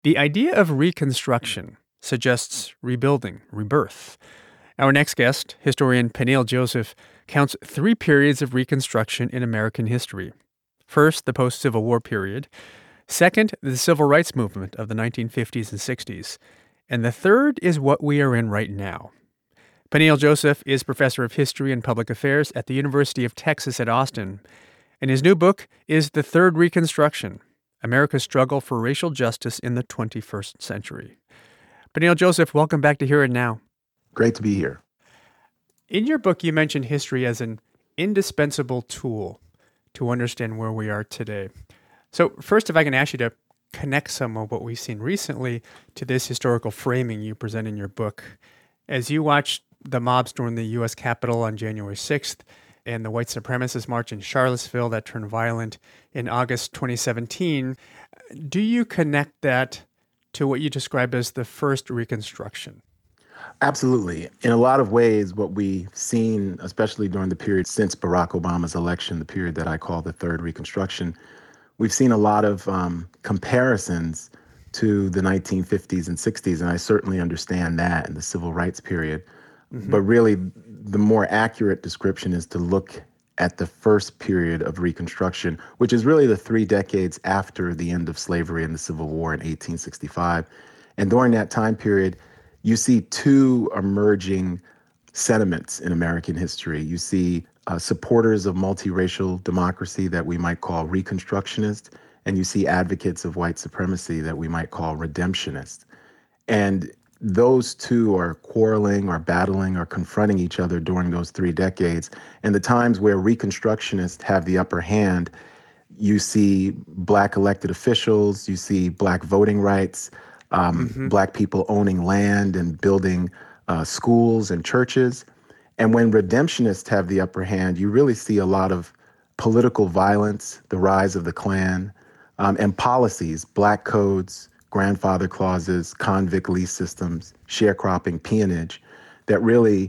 The idea of reconstruction suggests rebuilding, rebirth. Our next guest, historian Peniel Joseph, counts three periods of reconstruction in American history. First, the post-Civil War period. Second, the Civil Rights Movement of the 1950s and 60s. And the third is what we are in right now. Peniel Joseph is professor of history and public affairs at the University of Texas at Austin. And his new book is The Third Reconstruction: America's Struggle for Racial Justice in the 21st Century. Peniel Joseph, welcome back to Here and Now. Great to be here. In your book, you mentioned history as an indispensable tool to understand where we are today. So first, if I can ask you to connect some of what we've seen recently to this historical framing you present in your book. As you watched the mob storm the U.S. Capitol on January 6th and the white supremacist march in Charlottesville that turned violent in August 2017, do you connect that to what you describe as the first Reconstruction? Absolutely. In a lot of ways, what we've seen, especially during the period since Barack Obama's election, the period that I call the Third Reconstruction, we've seen a lot of comparisons to the 1950s and 60s, and I certainly understand that in the civil rights period. Mm-hmm. But really, the more accurate description is to look at the first period of Reconstruction, which is really the 3 decades after the end of slavery and the Civil War in 1865. And during that time period, you see two emerging sentiments in American history. You see supporters of multiracial democracy that we might call Reconstructionists, and you see advocates of white supremacy that we might call Redemptionists. And those two are quarreling or battling or confronting each other during those 3 decades. And the times where Reconstructionists have the upper hand, you see Black elected officials, you see Black voting rights, Black people owning land and building schools and churches. And when Redemptionists have the upper hand, you really see a lot of political violence, the rise of the Klan, and policies, Black codes, grandfather clauses, convict lease systems, sharecropping, peonage, that really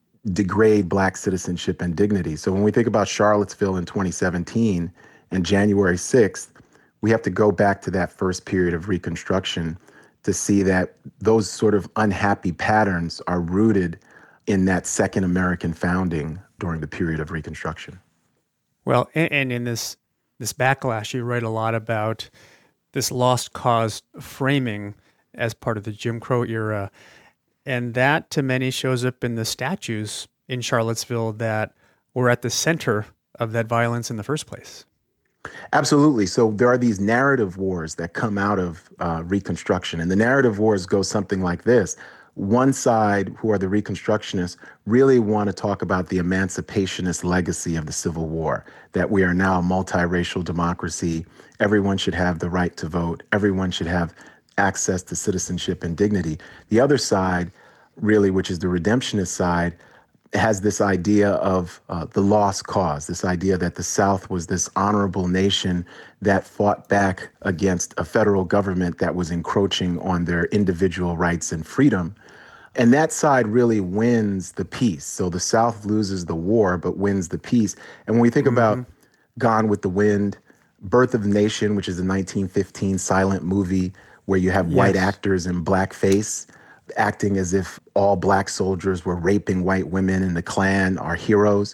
degrade Black citizenship and dignity. So when we think about Charlottesville in 2017 and January 6th, we have to go back to that first period of Reconstruction to see that those sort of unhappy patterns are rooted in that second American founding during the period of Reconstruction. Well, and in this backlash, you write a lot about this lost cause framing as part of the Jim Crow era. And that, to many, shows up in the statues in Charlottesville that were at the center of that violence in the first place. Absolutely. So there are these narrative wars that come out of Reconstruction. And the narrative wars go something like this. One side, who are the Reconstructionists, really want to talk about the emancipationist legacy of the Civil War, that we are now a multiracial democracy. Everyone should have the right to vote. Everyone should have access to citizenship and dignity. The other side, really, which is the redemptionist side, has this idea of the lost cause, this idea that the South was this honorable nation that fought back against a federal government that was encroaching on their individual rights and freedom. And that side really wins the peace. So the South loses the war, but wins the peace. And when we think about Gone with the Wind, Birth of the Nation, which is a 1915 silent movie where you have white actors in blackface, acting as if all Black soldiers were raping white women and the Klan are heroes.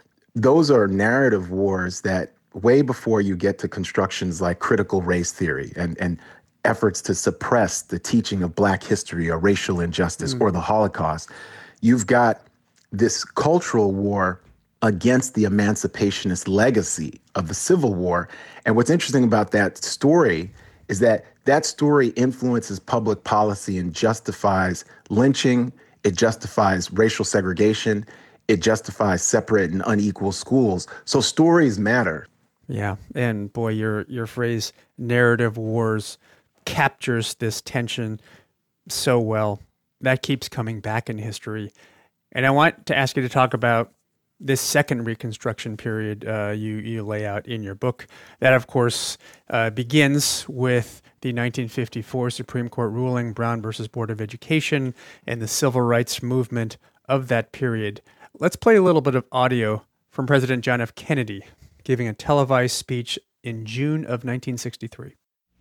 Those are narrative wars that way before you get to constructions like critical race theory and efforts to suppress the teaching of Black history or racial injustice or the Holocaust, you've got this cultural war against the emancipationist legacy of the Civil War. And what's interesting about that story is that that story influences public policy and justifies lynching, it justifies racial segregation, it justifies separate and unequal schools. So stories matter. Yeah, and boy, your phrase narrative wars captures this tension so well. That keeps coming back in history. And I want to ask you to talk about this second Reconstruction period you lay out in your book. That, of course, begins with the 1954 Supreme Court ruling, Brown versus Board of Education, and the civil rights movement of that period. Let's play a little bit of audio from President John F. Kennedy giving a televised speech in June of 1963.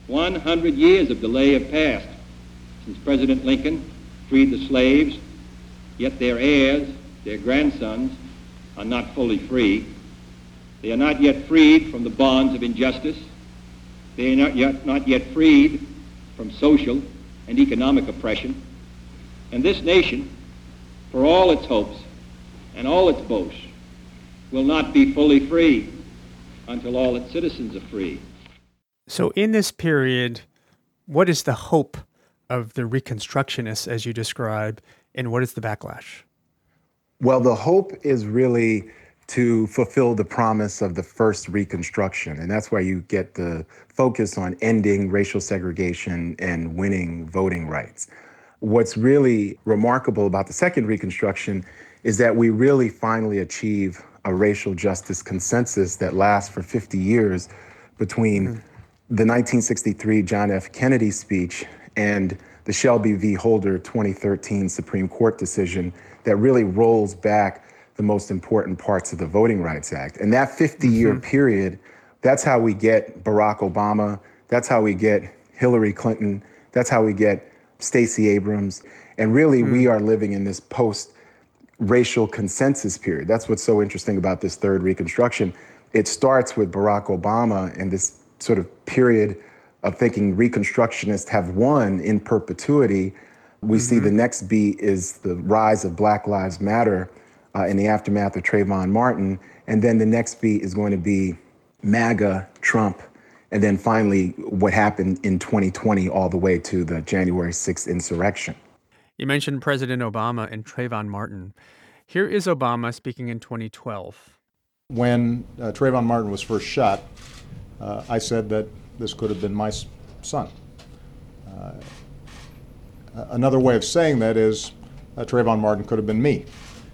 100 years of delay have passed since President Lincoln freed the slaves, yet their heirs, their grandsons, are not fully free. They are not yet freed from the bonds of injustice. They are not yet freed from social and economic oppression. And this nation, for all its hopes and all its boasts, will not be fully free until all its citizens are free. So in this period, what is the hope of the Reconstructionists, as you describe, and what is the backlash? Well, the hope is really to fulfill the promise of the first Reconstruction. And that's why you get the focus on ending racial segregation and winning voting rights. What's really remarkable about the second Reconstruction is that we really finally achieve a racial justice consensus that lasts for 50 years between the 1963 John F. Kennedy speech and the Shelby v. Holder 2013 Supreme Court decision that really rolls back the most important parts of the Voting Rights Act. And that 50-year period, that's how we get Barack Obama, that's how we get Hillary Clinton, that's how we get Stacey Abrams. And really, we are living in this post-racial consensus period. That's what's so interesting about this third Reconstruction. It starts with Barack Obama and this sort of period of thinking Reconstructionists have won in perpetuity. We see the next beat is the rise of Black Lives Matter in the aftermath of Trayvon Martin. And then the next beat is going to be MAGA, Trump, and then finally what happened in 2020 all the way to the January 6th insurrection. You mentioned President Obama and Trayvon Martin. Here is Obama speaking in 2012. When Trayvon Martin was first shot, I said that this could have been my son. Another way of saying that is Trayvon Martin could have been me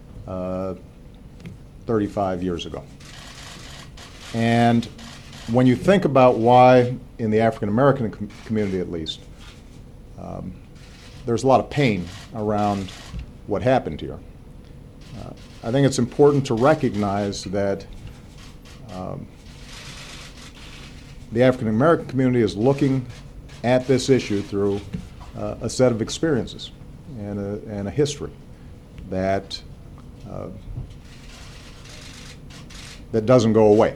35 years ago. And when you think about why, in the African American community at least, there's a lot of pain around what happened here. I think it's important to recognize that the African American community is looking at this issue through a set of experiences and a history that that doesn't go away.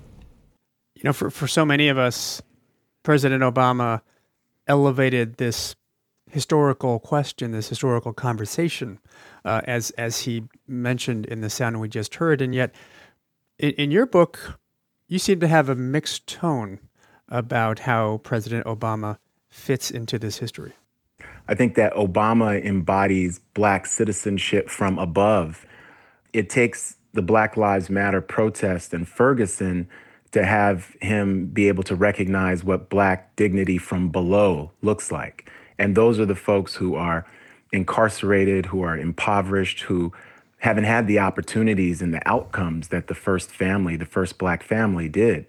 You know, for so many of us, President Obama elevated this historical question, this historical conversation, as he mentioned in the sound we just heard. And yet, in your book, you seem to have a mixed tone about how President Obama fits into this history. I think that Obama embodies Black citizenship from above. It takes the Black Lives Matter protest in Ferguson to have him be able to recognize what Black dignity from below looks like. And those are the folks who are incarcerated, who are impoverished, who haven't had the opportunities and the outcomes that the first family, the first Black family did.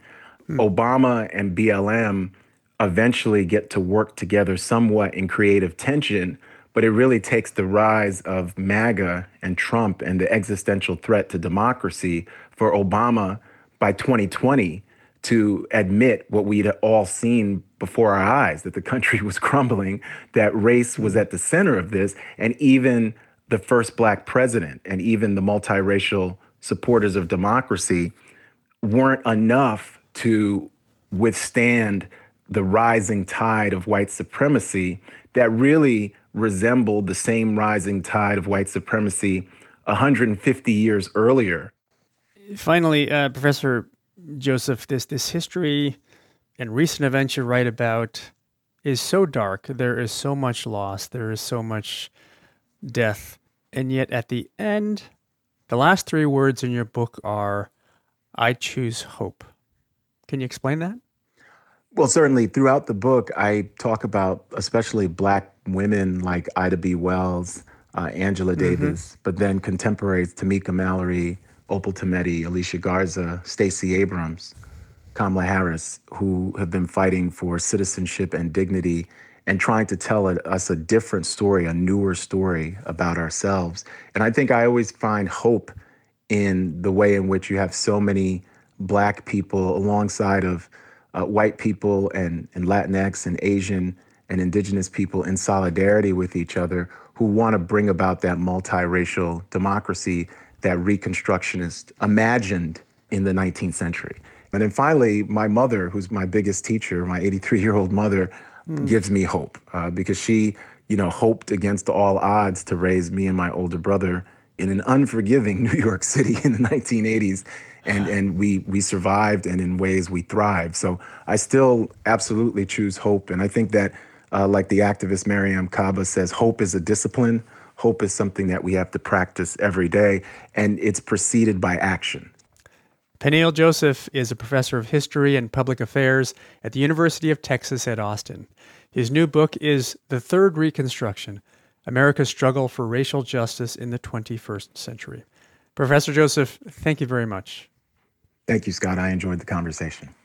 Obama and BLM eventually get to work together somewhat in creative tension, but it really takes the rise of MAGA and Trump and the existential threat to democracy for Obama by 2020 to admit what we'd all seen before our eyes, that the country was crumbling, that race was at the center of this, and even the first Black president and even the multiracial supporters of democracy weren't enough to withstand the rising tide of white supremacy that really resembled the same rising tide of white supremacy 150 years earlier. Finally, Professor Joseph, this history and recent events you write about is so dark. There is so much loss. There is so much death. And yet at the end, the last three words in your book are, I choose hope. Can you explain that? Well, certainly throughout the book, I talk about especially Black women like Ida B. Wells, Angela Davis, but then contemporaries Tamika Mallory, Opal Tometi, Alicia Garza, Stacey Abrams, Kamala Harris, who have been fighting for citizenship and dignity and trying to tell us a different story, a newer story about ourselves. And I think I always find hope in the way in which you have so many Black people alongside of white people and Latinx and Asian and indigenous people in solidarity with each other who want to bring about that multiracial democracy that Reconstructionists imagined in the 19th century. And then finally, my mother, who's my biggest teacher, my 83-year-old mother, gives me hope because she, hoped against all odds to raise me and my older brother in an unforgiving New York City in the 1980s. And we survived, and in ways we thrived. So I still absolutely choose hope. And I think that, like the activist Mariame Kaba says, hope is a discipline. Hope is something that we have to practice every day, and it's preceded by action. Peniel Joseph is a professor of history and public affairs at the University of Texas at Austin. His new book is The Third Reconstruction, America's Struggle for Racial Justice in the 21st Century. Professor Joseph, thank you very much. Thank you, Scott. I enjoyed the conversation.